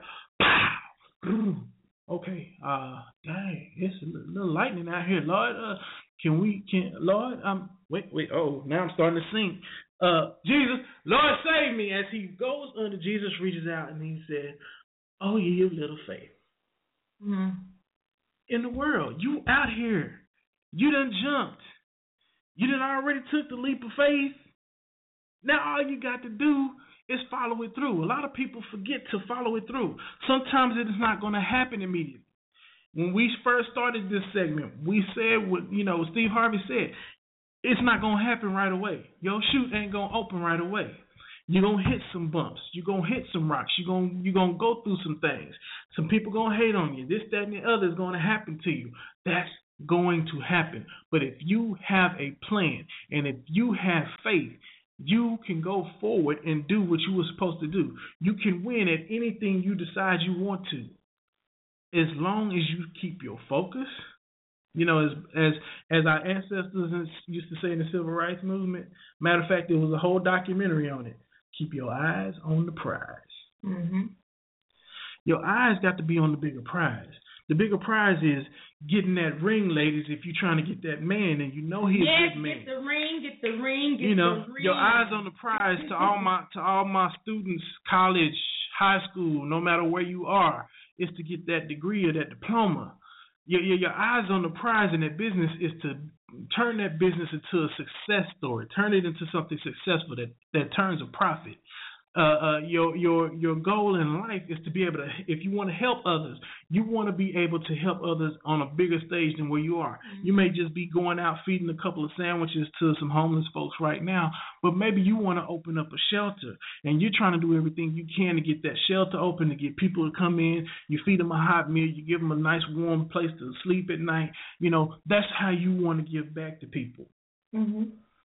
Pow! Okay, uh, dang, it's a little lightning out here, Lord. Uh, can we, can, Lord, um, wait, wait, oh, now I'm starting to sink. Uh, Jesus, Lord, save me. As he goes under, Jesus reaches out and he said, oh, ye of little faith. Mm-hmm. In the world, you out here, you done jumped. You done already took the leap of faith. Now all you got to do is follow it through. A lot of people forget to follow it through. Sometimes it is not going to happen immediately. When we first started this segment, we said what, you know, Steve Harvey said, it's not going to happen right away. Your chute ain't going to open right away. You're going to hit some bumps. You're going to hit some rocks. You're going you're gonna go through some things. Some people going to hate on you. This, that, and the other is going to happen to you. That's going to happen. But if you have a plan and if you have faith, you can go forward and do what you were supposed to do. You can win at anything you decide you want to, as long as you keep your focus. You know, as as as our ancestors used to say in the civil rights movement. Matter of fact, there was a whole documentary on it. Keep your eyes on the prize. Mm-hmm. Your eyes got to be on the bigger prize. The bigger prize is getting that ring, ladies. If you're trying to get that man, and you know he's yes, a good man. Get the ring, get the ring, get you know, the ring. Your eyes on the prize. To all my to all my students, college, high school, no matter where you are, is to get that degree or that diploma. Your, your, your eyes on the prize in that business is to turn that business into a success story. Turn it into something successful that, that turns a profit. Uh, uh, your your your goal in life is to be able to, if you want to help others, you want to be able to help others on a bigger stage than where you are. Mm-hmm. You may just be going out feeding a couple of sandwiches to some homeless folks right now, but maybe you want to open up a shelter, and you're trying to do everything you can to get that shelter open, to get people to come in. You feed them a hot meal, you give them a nice warm place to sleep at night. You know, that's how you want to give back to people. Mm-hmm.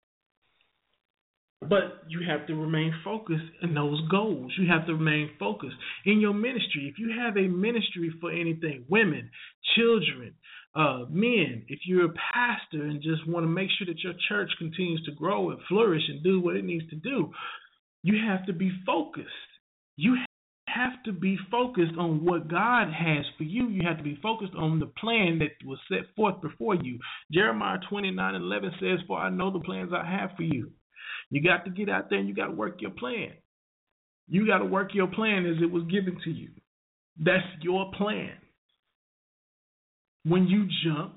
But you have to remain focused in those goals. You have to remain focused in your ministry. If you have a ministry for anything, women, children, uh, men, if you're a pastor and just want to make sure that your church continues to grow and flourish and do what it needs to do, you have to be focused. You have to be focused on what God has for you. You have to be focused on the plan that was set forth before you. Jeremiah twenty-nine eleven says, for I know the plans I have for you. You got to get out there and you got to work your plan. You got to work your plan as it was given to you. That's your plan. When you jump,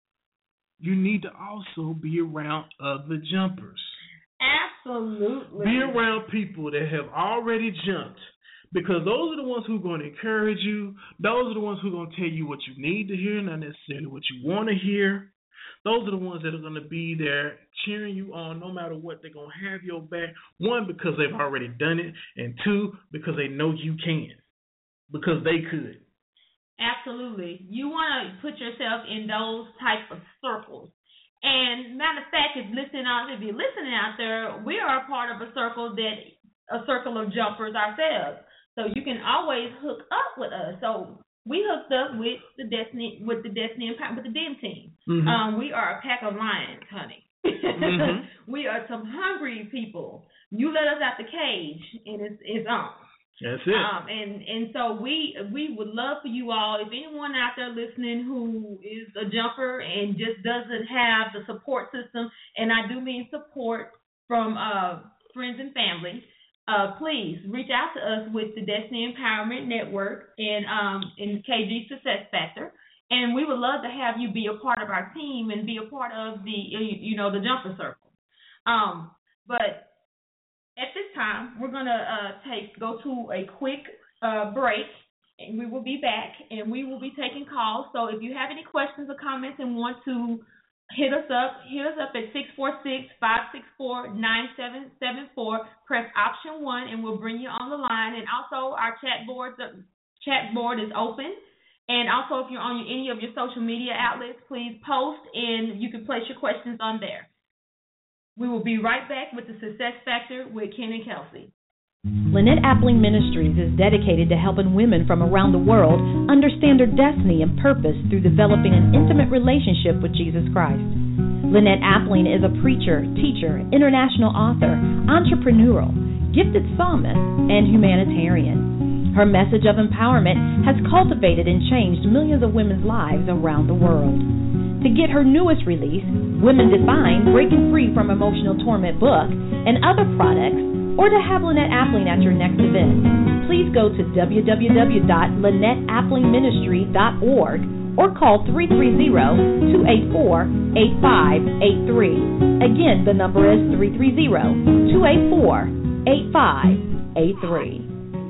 you need to also be around other jumpers. Absolutely. Be around people that have already jumped, because those are the ones who are going to encourage you. Those are the ones who are going to tell you what you need to hear, not necessarily what you want to hear. Those are the ones that are going to be there cheering you on no matter what. They're going to have your back, one, because they've already done it, and two, because they know you can, because they could. Absolutely. You want to put yourself in those type of circles. And matter of fact, if listening out, if you're listening out there, we are a part of a circle that a circle of jumpers ourselves. So you can always hook up with us. So we hooked up with the Destiny, with the Destiny Empowerment, with the D E M team. Mm-hmm. Um, we are a pack of lions, honey. Mm-hmm. We are some hungry people. You let us out the cage, and it's it's on. That's it. Um, and and so we we would love for you all, if anyone out there listening who is a jumper and just doesn't have the support system, and I do mean support from uh, friends and family. Uh, please reach out to us with the Destiny Empowerment Network and um, in K G Success Factor, and we would love to have you be a part of our team and be a part of the you know the Jumper Circle. Um, but at this time, we're gonna uh, take go to a quick uh, break, and we will be back, and we will be taking calls. So if you have any questions or comments and want to hit us up. Hit us up at six four six, five six four, nine seven seven four. Press option one, and we'll bring you on the line. And also, our chat board, the chat board is open. And also, if you're on any of your social media outlets, please post, and you can place your questions on there. We will be right back with the Success Factor with Ken and Kelsey. Lynette Appling Ministries is dedicated to helping women from around the world understand their destiny and purpose through developing an intimate relationship with Jesus Christ. Lynette Appling is a preacher, teacher, international author, entrepreneurial, gifted psalmist, and humanitarian. Her message of empowerment has cultivated and changed millions of women's lives around the world. To get her newest release, Women Defined, Breaking Free from Emotional Torment book, and other products, or to have Lynette Appling at your next event, please go to w w w dot lynette appling ministry dot org or call three three zero, two eight four, eight five eight three. Again, the number is three three zero, two eight four, eight five eight three.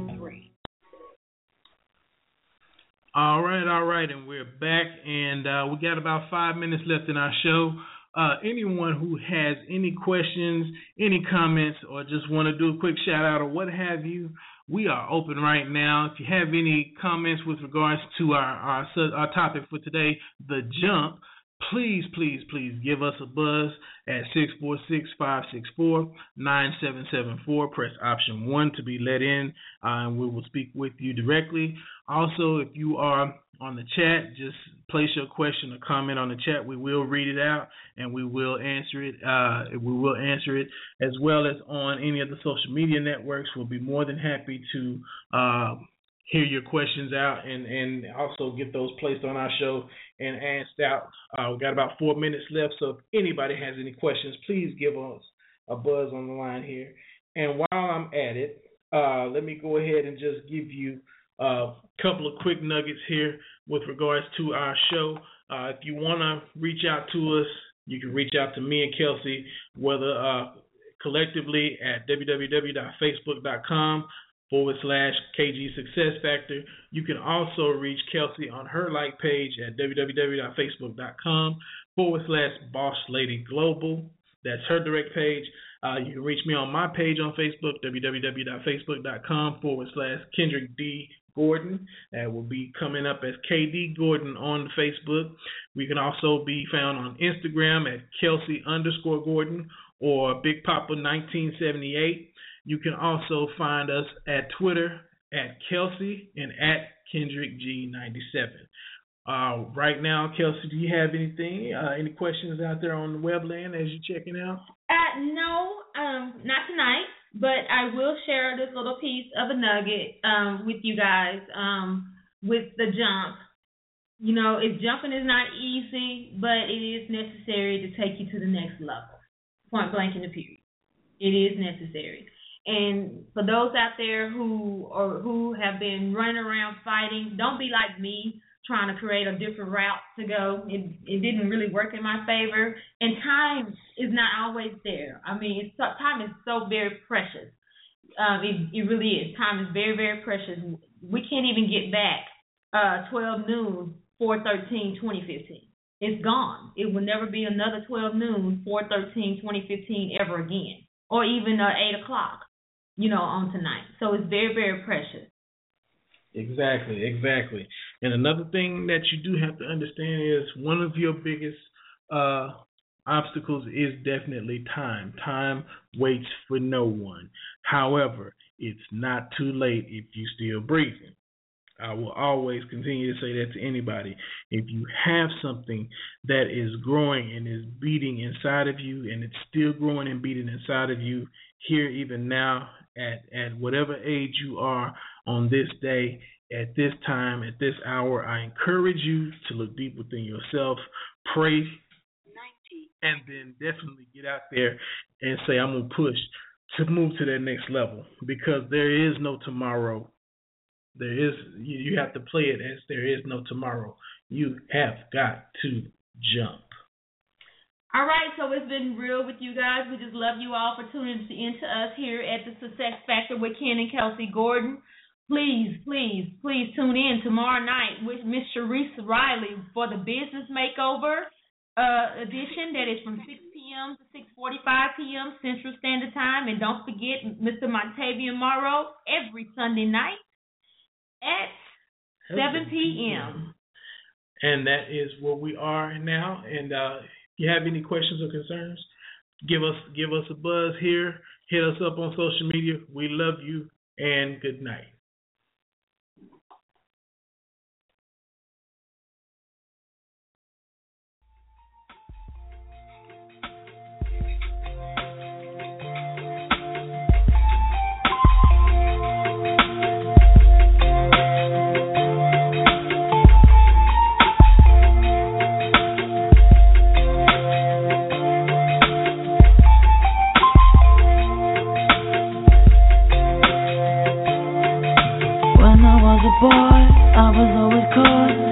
All right, all right, and we're back, and uh, we got about five minutes left in our show. Uh, anyone who has any questions, any comments, or just want to do a quick shout out or what have you, we are open right now. If you have any comments with regards to our our, our topic for today, the jump, please, please, please give us a buzz at six four six, five six four, nine seven seven four. Press option one to be let in, uh, and we will speak with you directly. Also, if you are on the chat, just place your question or comment on the chat. We will read it out, and we will answer it. Uh, we will answer it as well as on any of the social media networks. We'll be more than happy to uh, hear your questions out and, and also get those placed on our show and asked out. Uh, we've got about four minutes left, so if anybody has any questions, please give us a buzz on the line here. And while I'm at it, uh, let me go ahead and just give you a couple of quick nuggets here with regards to our show. Uh, if you want to reach out to us, you can reach out to me and Kelsey, whether uh, collectively at w w w dot facebook dot com forward slash K G Success Factor. You can also reach Kelsey on her like page at w w w dot facebook dot com forward slash Boss Lady Global. That's her direct page. Uh, you can reach me on my page on Facebook, w w w dot facebook dot com forward slash Kendrick D. Gordon. That will be coming up as K D Gordon on Facebook. We can also be found on Instagram at Kelsey underscore Gordon or Big Papa nineteen seventy-eight. You can also find us at Twitter at Kelsey and at Kendrick G ninety-seven. Uh, right now, Kelsey, do you have anything, uh, any questions out there on the webland as you're checking out? Uh, no, um, not tonight. But I will share this little piece of a nugget um, with you guys um, with the jump. You know, if jumping is not easy, but it is necessary to take you to the next level. Point blank in the period. It is necessary. And for those out there who or who have been running around fighting, don't be like me, trying to create a different route to go. It it didn't really work in my favor. And time is not always there. I mean, it's, time is so very precious. Um, it, it really is. Time is very, very precious. We can't even get back uh, twelve noon, four thirteen, twenty fifteen. It's gone. It will never be another twelve noon, four thirteen, twenty fifteen ever again. Or even uh, eight o'clock, you know, on tonight. So it's very, very precious. Exactly, exactly. And another thing that you do have to understand is one of your biggest uh, obstacles is definitely time. Time waits for no one. However, it's not too late if you're still breathing. I will always continue to say that to anybody. If you have something that is growing and is beating inside of you, and it's still growing and beating inside of you here even now at, at whatever age you are on this day, at this time, at this hour, I encourage you to look deep within yourself, pray, and then definitely get out there and say, I'm going to push to move to that next level, because there is no tomorrow. There is, you have to play it as there is no tomorrow. You have got to jump. All right, so it's been real with you guys. We just love you all for tuning in to us here at the Success Factor with Ken and Kelsey Gordon. Please, please, please tune in tomorrow night with Miss Sharice Riley for the Business Makeover uh, edition. That is from six p.m. to six forty-five p.m. Central Standard Time. And don't forget Mister Montavian Morrow every Sunday night at seven p.m. And that is where we are now. And uh, if you have any questions or concerns, give us give us a buzz here. Hit us up on social media. We love you, and good night. a boy, I was always caught